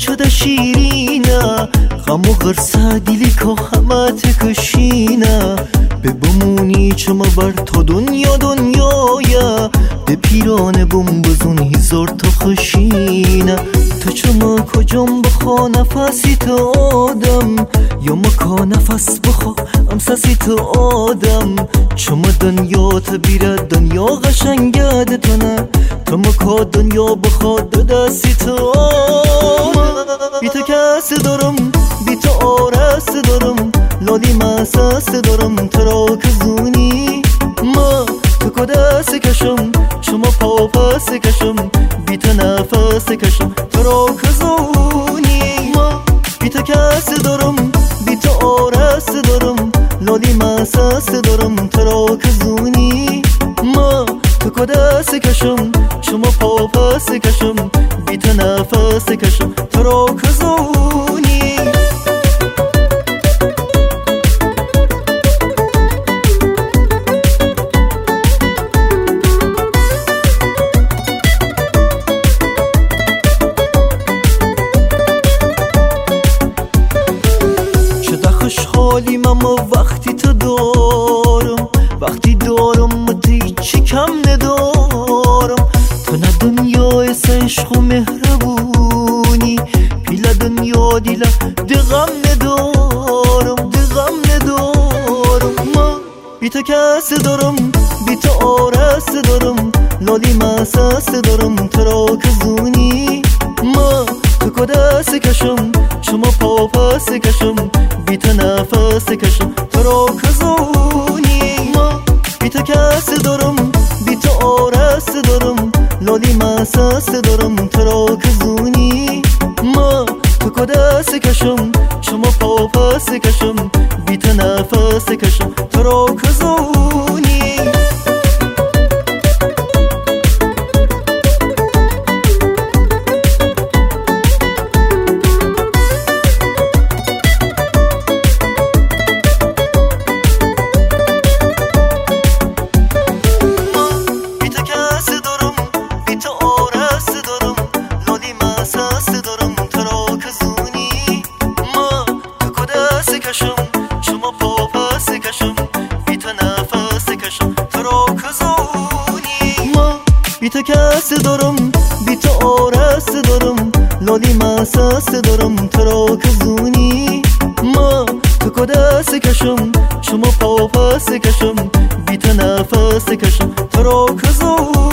شده شیرینه غم و غرصه دیلی که همه تکشینه به بمونی چما بر تو دنیا دنیایه به پیرانه بوم بزون هزار تا خشینه تو چما کجام بخوا نفسی تو آدم یا مکا نفس بخوا امسسی تو آدم چما دنیا تبیره دنیا قشنگه دتونه تو مکا دنیا بخوا دستی تو آدم بی تو کس دارم بی تو آرس دارم لالی مسس دارم تو را کزونی ما تو کدست کشم شما پاپس کشم بی تو نفس کشم تو را کزونی ما بی تو کس دارم بی تو آرس دارم لالی مسس دارم تو را کزونی ما تو کدست کشم شما پاپس کشم بی تو نفس کشم تو را کزونی خوشحالیم اما وقتی تو دارم وقتی دارم متی چی کم ندارم تو نه دنیای عشق و مهربونی پیلا دنیا دیلا دغم ندارم ما بی تو کس دارم بی تو آرس دارم لالی مسس دارم تو را کزونی ما تو کدست کشم شما پاپس کشم بی تو نفس کشم تو را کزونی ما بی تو کس دارم بی تو آرس دارم لالی مسس دارم تو را کزونی ما تو کدست کشم شما پاپس کشم بی تو نفس کشم تو را کزونی شما پاپس کشم بی تو نفس کشم تو را کزونی ما بی تو کس دارم بی تو آرس دارم لالی مسس دارم تو را کزونی ما تو کدست کشم شما پاپس کشم بی تو نفس کشم تو را کزونی